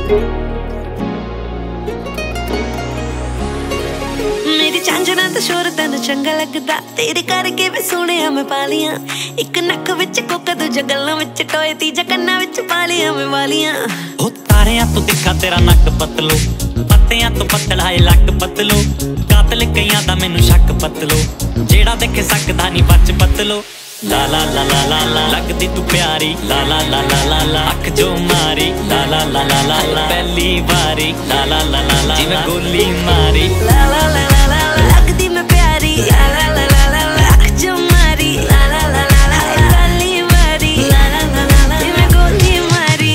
मेरी झांझना तो शोर तेन चंगा लगदा, तेरे करके भी सोहणिया मैं पालियां। इक नक विच कोका दूजा गल्लां विच टोए, तीजा कन्ना विच पालियां मैं वालियां। ओ तारियां तो दिखा तेरा नक पतलो, पत्तियां तो पतला है लक पतलो। कातल कईयां दा मैनू शक पतलो, जेड़ा देखे सकदा नी बच पतलो। ला ला ला ला ला ला लगदी तू प्यारी, ला ला ला ला ला ला अख जो मारी, ला ला ला ला ला ला पहली बारी, ला ला ला ला ला जिवें गोली मारी। ला ला ला ला ला लगदी मैं प्यारी, ला ला ला ला ला अख जो मारी, ला ला ला ला ला पहली बारी, ला ला ला ला ला जिवें गोली मारी।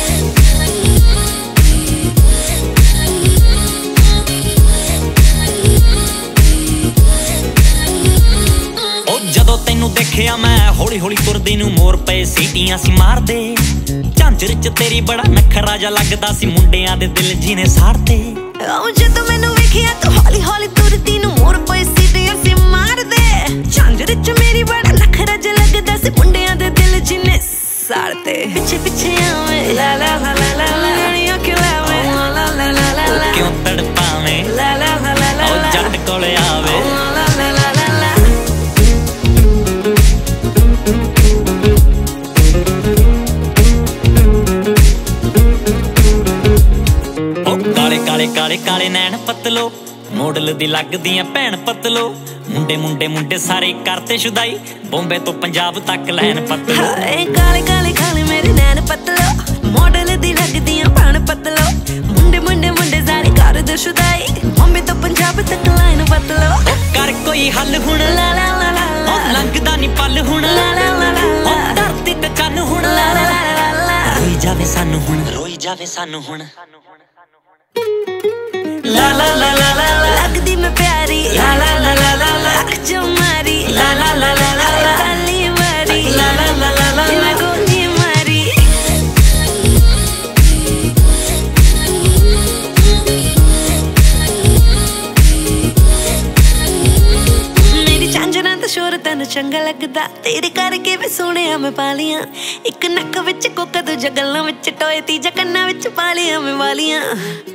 ਜਦੋਂ ਤੈਨੂੰ ਦੇਖਿਆ ਮੈਂ ਹੌਲੀ ਹੌਲੀ ਤੁਰਦੀ ਨੂੰ ਮੋਰ ਪਏ ਸੀਟੀਆਂ ਸੀ ਮਾਰਦੇ। ਝਾਂਜਰ ਚ ਤੇਰੀ ਬੜਾ ਨਖਰਾ ਜਾ ਲੱਗਦਾ ਸੀ, ਮੁੰਡਿਆਂ ਦੇ ਦਿਲ ਜੀਨੇ ਸਾੜਦੇ। ਉਹ ਜਦੋਂ ਮੈਨੂੰ ਵੇਖਿਆ ਤੂੰ ਹੌਲੀ ਹੌਲੀ ਤੁਰਦੀ ਨੂੰ ਮੋਰ ਪਏ ਸੀਟੀਆਂ ਸੀ ਮਾਰਦੇ। ਝਾਂਜਰ ਚ ਮੇਰੀ ਬੜਾ ਨਖਰਾ ਜਾ ਲੱਗਦਾ ਸੀ, ਮੁੰਡਿਆਂ ਦੇ ਦਿਲ ਜੀਨੇ ਸਾੜਦੇ। ਪਿੱਛੇ ਪਿੱਛੇ ਆਵੇਂ ਲਾ ਲਾ ਲਾ ਲਾ ਲਾ ਲਾ ਕਿਉਂ ਲਾਵੇਂ ਲਾ ਲਾ ਲਾ ਲਾ ਲਾ ਕਿਉਂ ਤੜਪਾਵੇਂ ਲਾ ਲਾ ਲਾ ਲਾ ਲਾ ਉਹ ਜੱਟ ਕੋਲੇ ਆਵੇ। ਲਾ ਲਾ ਲਾ ਲਾ ਲਾ ਕਾਲੇ ਕਾਲੇ ਕਾਲੇ ਕਾਲੇ ਨੈਣ ਪਤਲੋ, ਮੋਡਲ ਦੀ ਲੱਗਦੀਆਂ ਭੈਣ ਪਤਲੋ। ਮੁੰਡੇ ਮੁੰਡੇ ਮੁੰਡੇ ਸਾਰੇ ਕਰਤੇ ਸ਼ੁਦਾਈ, ਬੰਬੇ ਤੋਂ ਪੰਜਾਬ ਤੱਕ ਲੈਣ ਪਤਲੋ। ਕਾਲੇ ਕਾਲੇ ਕਾਲੇ ਮੇਰੇ ਨੈਣ ਪਤਲੋ, ਮੋਡਲ ਦੀ ਲੱਗਦੀਆਂ ਭੈਣ ਪਤਲੋ। ਮੁੰਡੇ ਮੁੰਡੇ ਮੁੰਡੇ ਸਾਰੇ ਕਰਦੇ ਸ਼ੁਦਾਈ, ਬੰਬੇ ਤੋਂ ਪੰਜਾਬ ਤੱਕ ਲੈਣ ਪਤਲੋ। ਕਰ ਕੋਈ ਹੱਲ ਹੁਣ, ਲਾ ਲਾ ਲਾ ਲਾ ਲੰਘਦਾ ਨੀ ਪਲ ਹੁਣ, ਲਾ ਲਾ ਲਾ ਲਾ ਧਰਤੀ ਤੇ ਚੰਨ ਹੁਣ, ਲਾ ਲਾ ਲਾ ਲਾ ਰੋਈ ਜਾਵੇ ਸਾਨੂੰ ਹੁਣ, ਰੋਈ ਜਾਵੇ ਸਾਨੂੰ ਹੁਣ। ਲਾ ਲਾ ਲਾ ਲਾ ਲਾ ਲੱਗਦੀ ਮੈਂ ਪਿਆਰੀ, ਲਾ ਲਾ ਲਾ ਲਾ ਲਾ ਅਖ ਜੋ ਮਾਰੀ, ਲਾ ਲਾ ਲਾ ਲਾ ਲਾ ਪਹਿਲੀ ਵਾਰੀ, ਲਾ ਲਾ ਲਾ ਲਾ ਲਾ ਜਿਵੇਂ ਗੋਲੀ ਮਾਰੀ। ਮੇਰੀ ਝਾਂਝਰਾਂ ਦਾ ਸ਼ੋਰ ਤੈਨੂੰ ਚੰਗਾ ਲੱਗਦਾ, ਤੇਰੇ ਕਰਕੇ ਵੀ ਸੋਹਣਿਆ ਮੈਂ ਪਾਲੀਆਂ। ਇੱਕ ਨੱਕ ਵਿੱਚ ਕੋਕਾ ਦੂਜਾ ਗੱਲਾਂ ਵਿੱਚ ਟੋਏ, ਤੀਜਾ ਕੰਨਾਂ ਵਿੱਚ ਪਾਲੀਆਂ ਮੈਂ ਵਾਲੀਆਂ।